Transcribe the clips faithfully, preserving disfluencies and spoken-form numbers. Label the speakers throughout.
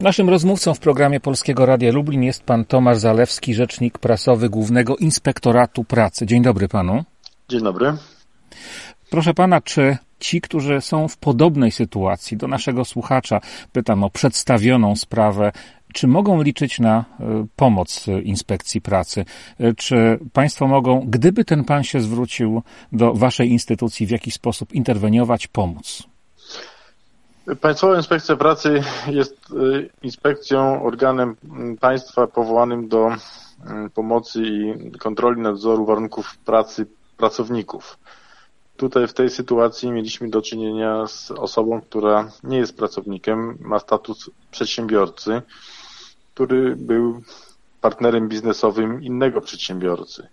Speaker 1: Naszym rozmówcą w programie Polskiego Radia Lublin jest pan Tomasz Zalewski, rzecznik prasowy Głównego Inspektoratu Pracy. Dzień dobry panu.
Speaker 2: Dzień dobry.
Speaker 1: Proszę pana, czy ci, którzy są w podobnej sytuacji, do naszego słuchacza, pytam o przedstawioną sprawę, czy mogą liczyć na pomoc Inspekcji Pracy? Czy państwo mogą, gdyby ten pan się zwrócił do waszej instytucji, w jakiś sposób interweniować, pomóc?
Speaker 2: Państwowa Inspekcja Pracy jest inspekcją, organem państwa powołanym do pomocy i kontroli nadzoru warunków pracy pracowników. Tutaj w tej sytuacji mieliśmy do czynienia z osobą, która nie jest pracownikiem, ma status przedsiębiorcy, który był partnerem biznesowym innego przedsiębiorcy.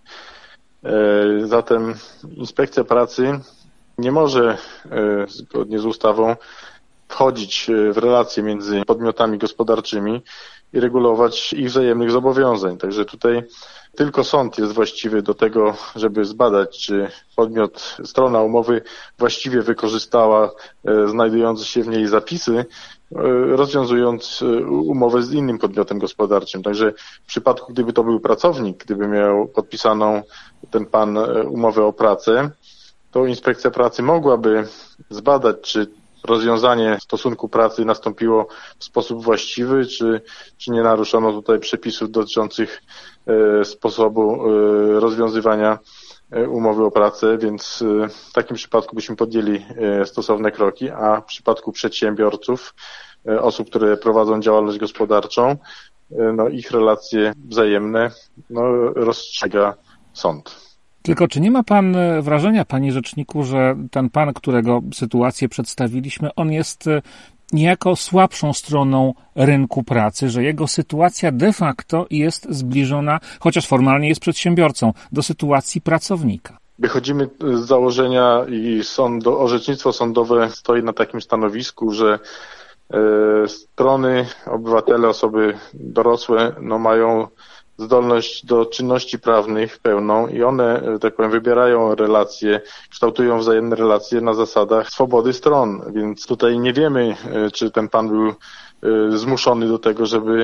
Speaker 2: Zatem Inspekcja Pracy nie może zgodnie z ustawą wchodzić w relacje między podmiotami gospodarczymi i regulować ich wzajemnych zobowiązań. Także tutaj tylko sąd jest właściwy do tego, żeby zbadać, czy podmiot, strona umowy właściwie wykorzystała znajdujące się w niej zapisy, rozwiązując umowę z innym podmiotem gospodarczym. Także w przypadku, gdyby to był pracownik, gdyby miał podpisaną ten pan umowę o pracę, to Inspekcja Pracy mogłaby zbadać, czy rozwiązanie stosunku pracy nastąpiło w sposób właściwy, czy, czy nie naruszono tutaj przepisów dotyczących e, sposobu e, rozwiązywania e, umowy o pracę, więc e, w takim przypadku byśmy podjęli e, stosowne kroki, a w przypadku przedsiębiorców, e, osób, które prowadzą działalność gospodarczą, e, no ich relacje wzajemne no, rozstrzyga sąd.
Speaker 1: Tylko czy nie ma pan wrażenia, panie rzeczniku, że ten pan, którego sytuację przedstawiliśmy, on jest niejako słabszą stroną rynku pracy, że jego sytuacja de facto jest zbliżona, chociaż formalnie jest przedsiębiorcą, do sytuacji pracownika?
Speaker 2: Wychodzimy z założenia i sąd, orzecznictwo sądowe stoi na takim stanowisku, że e, strony, obywatele, osoby dorosłe no, mają zdolność do czynności prawnych pełną i one, tak powiem, wybierają relacje, kształtują wzajemne relacje na zasadach swobody stron, więc tutaj nie wiemy, czy ten pan był zmuszony do tego, żeby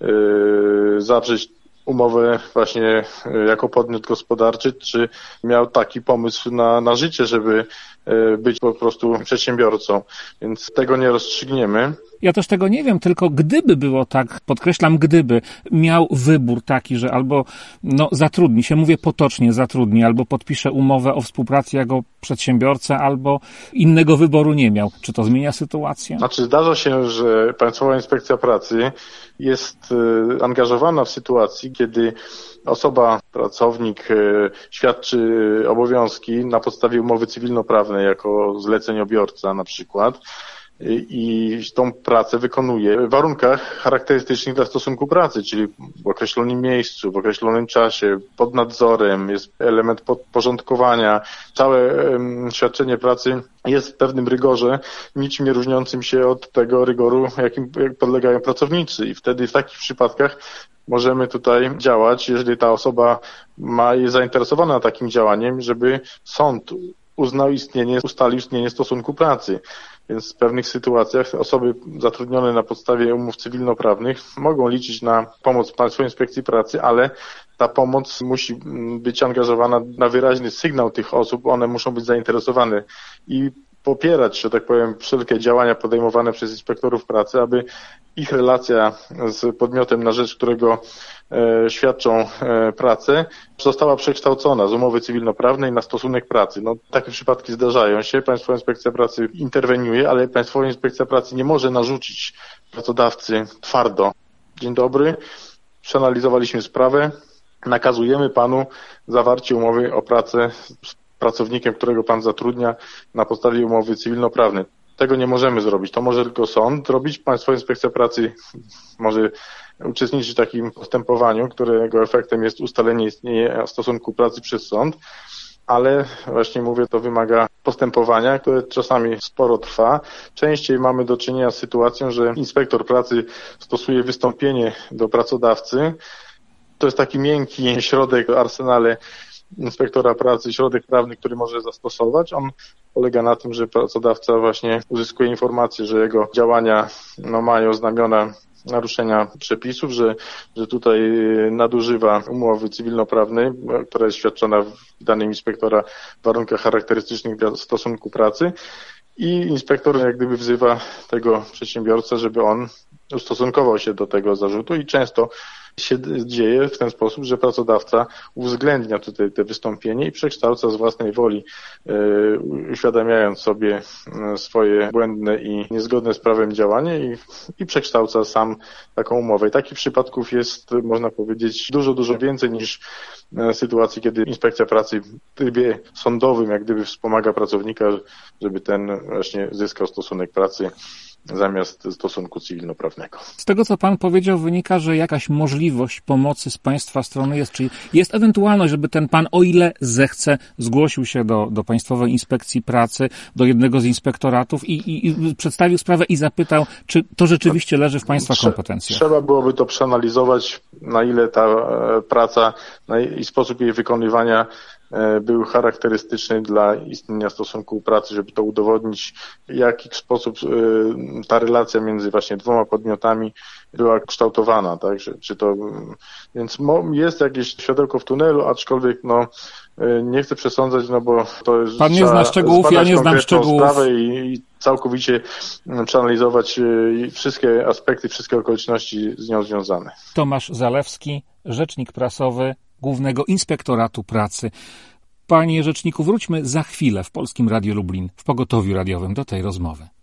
Speaker 2: zawrzeć umowę właśnie jako podmiot gospodarczy, czy miał taki pomysł na, na życie, żeby być po prostu przedsiębiorcą, więc tego nie rozstrzygniemy.
Speaker 1: Ja też tego nie wiem, tylko gdyby było tak, podkreślam, gdyby miał wybór taki, że albo no, zatrudni się, mówię potocznie zatrudni, albo podpisze umowę o współpracy jako przedsiębiorca, albo innego wyboru nie miał. Czy to zmienia sytuację?
Speaker 2: Znaczy zdarza się, że Państwowa Inspekcja Pracy jest angażowana w sytuacji, kiedy osoba, pracownik świadczy obowiązki na podstawie umowy cywilnoprawnej jako zleceniobiorca na przykład, i tą pracę wykonuje w warunkach charakterystycznych dla stosunku pracy, czyli w określonym miejscu, w określonym czasie, pod nadzorem, jest element podporządkowania. Całe świadczenie pracy jest w pewnym rygorze, niczym nie różniącym się od tego rygoru, jakim podlegają pracownicy i wtedy w takich przypadkach możemy tutaj działać, jeżeli ta osoba ma, jest zainteresowana takim działaniem, żeby sąd uznał istnienie, ustalił istnienie stosunku pracy. Więc w pewnych sytuacjach osoby zatrudnione na podstawie umów cywilnoprawnych mogą liczyć na pomoc Państwowej Inspekcji Pracy, ale ta pomoc musi być angażowana na wyraźny sygnał tych osób, one muszą być zainteresowane i popierać, że tak powiem, wszelkie działania podejmowane przez inspektorów pracy, aby ich relacja z podmiotem, na rzecz którego e, świadczą e, pracę, została przekształcona z umowy cywilnoprawnej na stosunek pracy. No, takie przypadki zdarzają się. Państwowa Inspekcja Pracy interweniuje, ale Państwowa Inspekcja Pracy nie może narzucić pracodawcy twardo. Dzień dobry, przeanalizowaliśmy sprawę, nakazujemy panu zawarcie umowy o pracę z pracownikiem, którego pan zatrudnia na podstawie umowy cywilnoprawnej. Tego nie możemy zrobić. To może tylko sąd zrobić. Państwowa Inspekcja Pracy może uczestniczyć w takim postępowaniu, którego efektem jest ustalenie istnienia stosunku pracy przez sąd, ale właśnie mówię, to wymaga postępowania, które czasami sporo trwa. Częściej mamy do czynienia z sytuacją, że inspektor pracy stosuje wystąpienie do pracodawcy. To jest taki miękki środek w arsenale inspektora pracy, środek prawny, który może zastosować. On polega na tym, że pracodawca właśnie uzyskuje informację, że jego działania no, mają znamiona naruszenia przepisów, że, że tutaj nadużywa umowy cywilnoprawnej, która jest świadczona w danym inspektora w warunkach charakterystycznych dla stosunku pracy i inspektor jak gdyby wzywa tego przedsiębiorcę, żeby on ustosunkował się do tego zarzutu i często się dzieje w ten sposób, że pracodawca uwzględnia tutaj te wystąpienie i przekształca z własnej woli, yy, uświadamiając sobie swoje błędne i niezgodne z prawem działanie i, i przekształca sam taką umowę. I takich przypadków jest, można powiedzieć, dużo, dużo więcej niż sytuacji, kiedy inspekcja pracy w trybie sądowym jak gdyby wspomaga pracownika, żeby ten właśnie zyskał stosunek pracy zamiast stosunku cywilnoprawnego.
Speaker 1: Z tego, co pan powiedział, wynika, że jakaś możliwość pomocy z państwa strony jest, czyli jest ewentualność, żeby ten pan, o ile zechce, zgłosił się do, do Państwowej Inspekcji Pracy, do jednego z inspektoratów i, i, i przedstawił sprawę i zapytał, czy to rzeczywiście leży w państwa kompetencjach.
Speaker 2: Trzeba byłoby to przeanalizować, na ile ta praca na, i sposób jej wykonywania był charakterystyczny dla istnienia stosunku pracy, żeby to udowodnić, w jaki sposób ta relacja między właśnie dwoma podmiotami była kształtowana, tak, że, czy to, więc jest jakieś światełko w tunelu, aczkolwiek no, nie chcę przesądzać, no bo to jest...
Speaker 1: Pan nie zna szczegółów, ja nie znam szczegółów.
Speaker 2: Sprawę i, i całkowicie przeanalizować wszystkie aspekty, wszystkie okoliczności z nią związane.
Speaker 1: Tomasz Zalewski, rzecznik prasowy Głównego Inspektoratu Pracy. Panie rzeczniku, wróćmy za chwilę w Polskim Radiu Lublin, w pogotowiu radiowym do tej rozmowy.